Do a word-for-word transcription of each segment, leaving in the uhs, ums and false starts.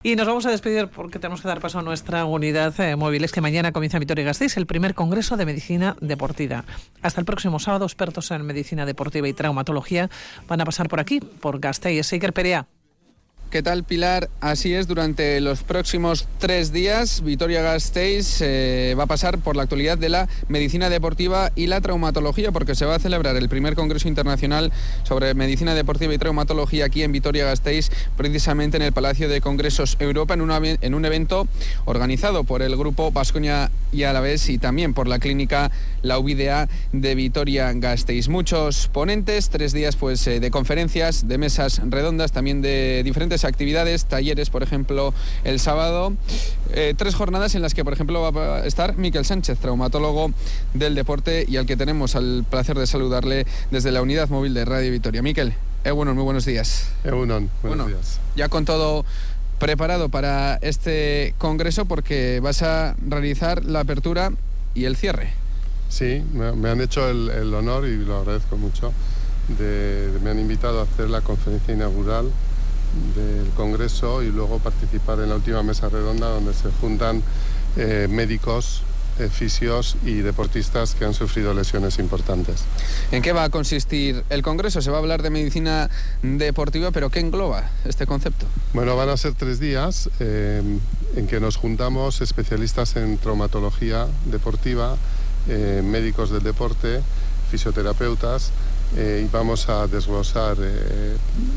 Y nos vamos a despedir porque tenemos que dar paso a nuestra unidad eh, móvil. Es que mañana comienza en Vitoria-Gasteiz el primer Congreso de Medicina Deportiva. Hasta el próximo sábado, expertos en medicina deportiva y traumatología van a pasar por aquí, por Gasteiz. Iker Perea. ¿Qué tal, Pilar? Así es, durante los próximos tres días, Vitoria-Gasteiz eh, va a pasar por la actualidad de la medicina deportiva y la traumatología, porque se va a celebrar el primer Congreso Internacional sobre Medicina Deportiva y Traumatología aquí en Vitoria-Gasteiz, precisamente en el Palacio de Congresos Europa, en, una, en un evento organizado por el Grupo Baskonia y Alavés y también por la Clínica La U B I D A de Vitoria-Gasteiz. Muchos ponentes, tres días pues eh, de conferencias, de mesas redondas, también de diferentes actividades, talleres, por ejemplo, el sábado. Eh, tres jornadas en las que, por ejemplo, va a estar Miquel Sánchez, traumatólogo del deporte y al que tenemos el placer de saludarle desde la unidad móvil de Radio Vitoria. Miquel, Egunon, muy buenos días. Egunon, buenos bueno, días. Ya con todo preparado para este congreso, porque vas a realizar la apertura y el cierre. Sí, me, me han hecho el, el honor, y lo agradezco mucho, de, de, me han invitado a hacer la conferencia inaugural del Congreso y luego participar en la última mesa redonda donde se juntan eh, médicos, eh, fisios y deportistas que han sufrido lesiones importantes. ¿En qué va a consistir el Congreso? Se va a hablar de medicina deportiva, pero ¿qué engloba este concepto? Bueno, van a ser tres días eh, en que nos juntamos especialistas en traumatología deportiva, eh, médicos del deporte, fisioterapeutas, eh, y vamos a desglosar eh,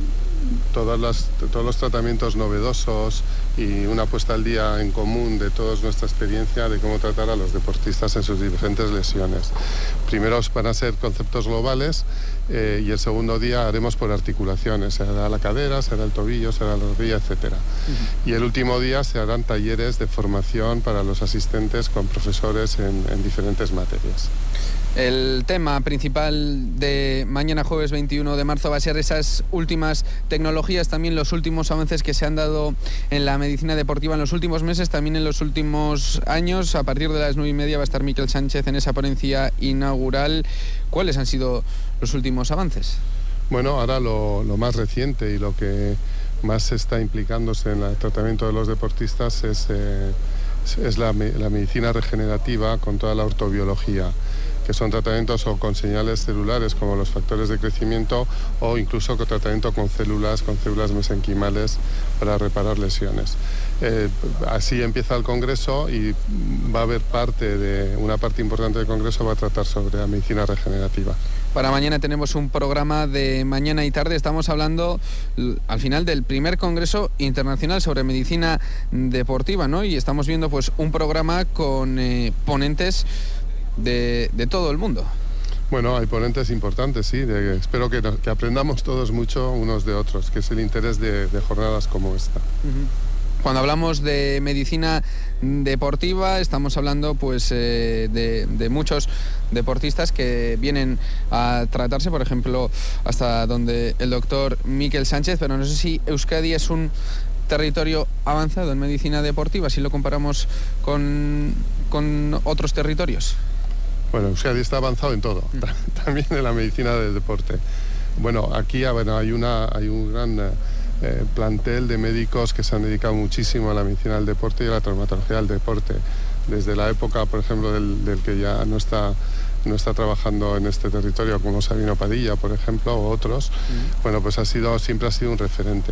Todas las, todos los tratamientos novedosos y una puesta al día en común de toda nuestra experiencia de cómo tratar a los deportistas en sus diferentes lesiones. Primero van a ser conceptos globales eh, y el segundo día haremos por articulaciones, será la cadera, será el tobillo, será la rodilla, etcétera. Uh-huh. Y el último día se harán talleres de formación para los asistentes con profesores en, en diferentes materias. El tema principal de mañana jueves veintiuno de marzo va a ser esas últimas tecnologías, también los últimos avances que se han dado en la medicina deportiva en los últimos meses, también en los últimos años. A partir de las nueve y media va a estar Miquel Sánchez en esa ponencia inaugural. ¿Cuáles han sido los últimos avances? Bueno, ahora lo, lo más reciente y lo que más está implicándose en el tratamiento de los deportistas es, eh, es la, la medicina regenerativa con toda la ortobiología, que son tratamientos o con señales celulares como los factores de crecimiento o incluso con tratamiento con células, con células mesenquimales para reparar lesiones. Eh, así empieza el Congreso y va a haber parte de, una parte importante del Congreso va a tratar sobre la medicina regenerativa. Para mañana tenemos un programa de mañana y tarde. Estamos hablando al final del primer Congreso Internacional sobre Medicina Deportiva, ¿no? Y estamos viendo pues un programa con eh, ponentes De, de todo el mundo. Bueno, hay ponentes importantes, sí. De, espero que, que aprendamos todos mucho unos de otros, que es el interés de, de jornadas como esta. Uh-huh. Cuando hablamos de medicina deportiva, estamos hablando pues eh, de, de muchos deportistas que vienen a tratarse, por ejemplo, hasta donde el doctor Miquel Sánchez, pero no sé si Euskadi es un territorio avanzado en medicina deportiva, si lo comparamos con, con otros territorios. Bueno, Euskadi está avanzado en todo, mm. también en la medicina del deporte. Bueno, aquí bueno, hay, una, hay un gran eh, plantel de médicos que se han dedicado muchísimo a la medicina del deporte y a la traumatología del deporte. Desde la época, por ejemplo, del, del que ya no está, no está trabajando en este territorio, como Sabino Padilla, por ejemplo, o otros, mm. bueno, pues ha sido, siempre ha sido un referente.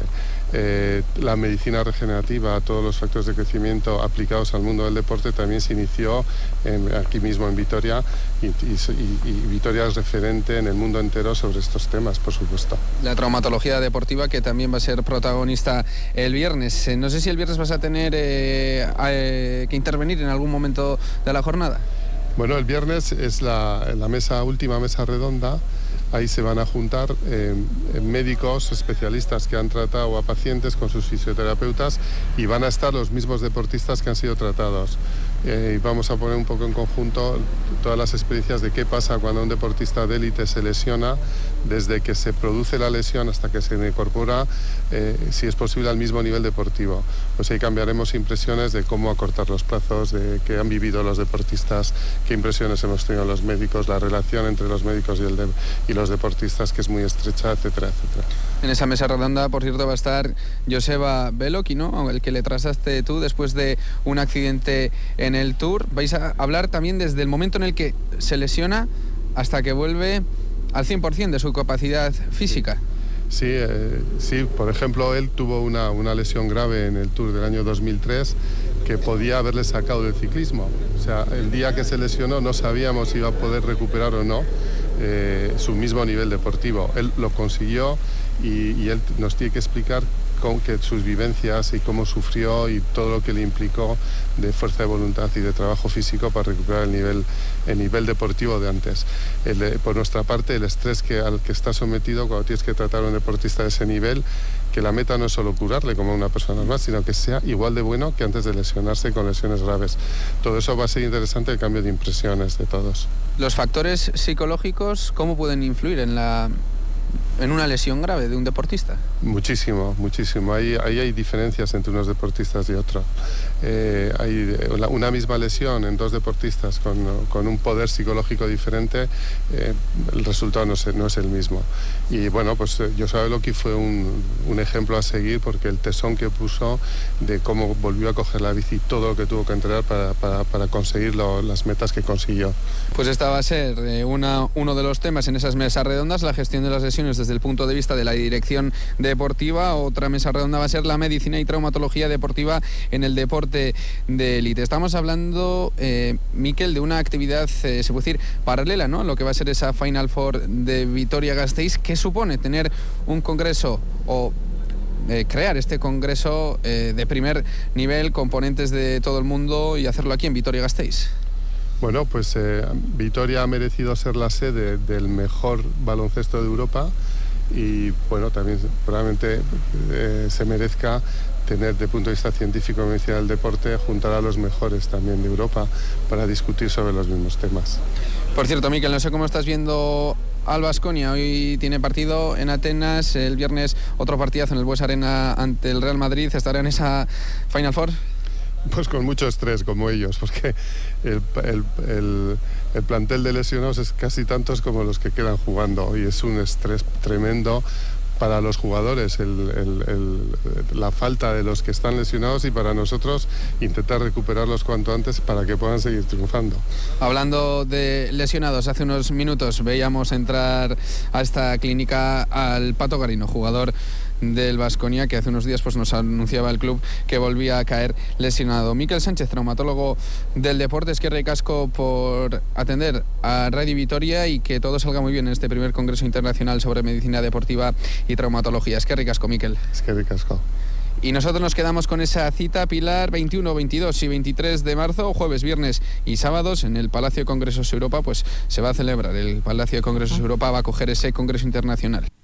Eh, la medicina regenerativa, todos los factores de crecimiento aplicados al mundo del deporte también se inició en, aquí mismo en Vitoria y, y, y Vitoria es referente en el mundo entero sobre estos temas, por supuesto. La traumatología deportiva, que también va a ser protagonista el viernes. No sé si el viernes vas a tener eh, eh, que intervenir en algún momento de la jornada. Bueno, el viernes es la, la mesa, última mesa redonda. Ahí se van a juntar eh, médicos, especialistas que han tratado a pacientes con sus fisioterapeutas y van a estar los mismos deportistas que han sido tratados. Eh, y vamos a poner un poco en conjunto todas las experiencias de qué pasa cuando un deportista de élite se lesiona, desde que se produce la lesión hasta que se incorpora, eh, si es posible, al mismo nivel deportivo. Pues ahí cambiaremos impresiones de cómo acortar los plazos, de qué han vivido los deportistas, qué impresiones hemos tenido los médicos, la relación entre los médicos y, el de, y los deportistas, que es muy estrecha, etcétera, etcétera. En esa mesa redonda, por cierto, va a estar Joseba Beloki, ¿no?, el que le trasaste tú después de un accidente en el Tour. Vais a hablar también desde el momento en el que se lesiona hasta que vuelve al cien por ciento de su capacidad física. Sí, eh, sí, por ejemplo, él tuvo una, una lesión grave en el Tour del año dos mil tres que podía haberle sacado del ciclismo. O sea, el día que se lesionó no sabíamos si iba a poder recuperar o no eh, su mismo nivel deportivo. Él lo consiguió y, y él nos tiene que explicar con que sus vivencias y cómo sufrió y todo lo que le implicó de fuerza de voluntad y de trabajo físico para recuperar el nivel, el nivel deportivo de antes. El, por nuestra parte, el estrés que, al que está sometido cuando tienes que tratar a un deportista de ese nivel, que la meta no es solo curarle como una persona normal, sino que sea igual de bueno que antes de lesionarse con lesiones graves. Todo eso va a ser interesante, el cambio de impresiones de todos. ¿Los factores psicológicos cómo pueden influir en la... en una lesión grave de un deportista? Muchísimo, muchísimo. Ahí, ahí hay diferencias entre unos deportistas y otros. Eh, hay una misma lesión en dos deportistas con, con un poder psicológico diferente, eh, el resultado no es, no es el mismo. Y bueno, pues Joseba Beloki fue un, un ejemplo a seguir, porque el tesón que puso de cómo volvió a coger la bici, todo lo que tuvo que entrenar para, para, para conseguir lo, las metas que consiguió. Pues esta va a ser eh, una, uno de los temas en esas mesas redondas, la gestión de las lesiones desde el punto de vista de la dirección deportiva. Otra mesa redonda va a ser la medicina y traumatología deportiva en el deporte de élite. Estamos hablando, eh, Mikel, de una actividad, eh, se puede decir, paralela, ¿no?, lo que va a ser esa Final Four de Vitoria-Gasteiz. ¿Qué supone tener un congreso o eh, crear este congreso eh, de primer nivel, componentes de todo el mundo, y hacerlo aquí en Vitoria-Gasteiz? Bueno, pues eh, Vitoria ha merecido ser la sede del mejor baloncesto de Europa y, bueno, también probablemente eh, se merezca tener, de punto de vista científico y medicina del deporte, juntar a los mejores también de Europa para discutir sobre los mismos temas. Por cierto, Mikel, no sé cómo estás viendo al Baskonia. Hoy tiene partido en Atenas, el viernes otro partidazo en el Bues Arena ante el Real Madrid. ¿Estará en esa Final Four? Pues con mucho estrés, como ellos, porque el, el, el, el plantel de lesionados es casi tantos como los que quedan jugando, y es un estrés tremendo para los jugadores, el, el, el, la falta de los que están lesionados, y para nosotros intentar recuperarlos cuanto antes para que puedan seguir triunfando. Hablando de lesionados, hace unos minutos veíamos entrar a esta clínica al Pato Garino, jugador del Baskonia, que hace unos días pues nos anunciaba el club que volvía a caer lesionado. Mikel Sánchez, traumatólogo del deporte, eskerrik ricasco por atender a Radio Vitoria y que todo salga muy bien en este primer Congreso Internacional sobre Medicina Deportiva y Traumatología. Eskerrik ricasco, Mikel. Eskerrik ricasco. Y nosotros nos quedamos con esa cita, Pilar, veintiuno, veintidós y veintitrés de marzo, jueves, viernes y sábados, en el Palacio de Congresos Europa, pues se va a celebrar. El Palacio de Congresos Europa va a acoger ese Congreso Internacional.